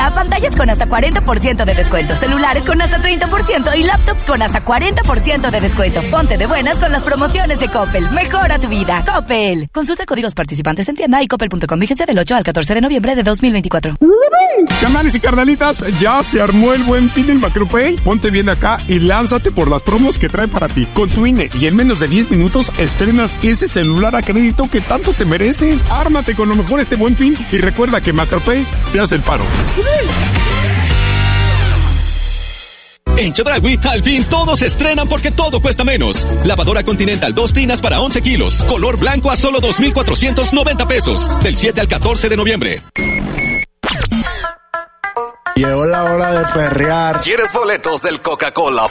día, pantallas con hasta 40% de descuento, celulares con hasta 30% y laptops con hasta 40% de descuento. Ponte de buenas con las promociones de Coppel. Mejora tu vida. Coppel. Consulta códigos participantes en tienda y coppel.com. Vigencia del 8 al 14 de noviembre de 2024. Carnales y carnalitas, ya se armó el Buen Fin en Macropay. Ponte bien acá y lánzate por las promos que trae para ti. Con tu INE y en menos de 10 minutos estrenas ese celular a crédito que tanto te mereces. Ármate con lo mejor este Buen Fin y recuerda que Macropay te hace el paro. En Chedraui, al fin todos se estrenan porque todo cuesta menos. Lavadora Continental 2 tinas para 11 kilos. Color blanco a solo 2,490 pesos. Del 7 al 14 de noviembre. Llegó la hora de perrear. ¿Quieres boletos del Coca-Cola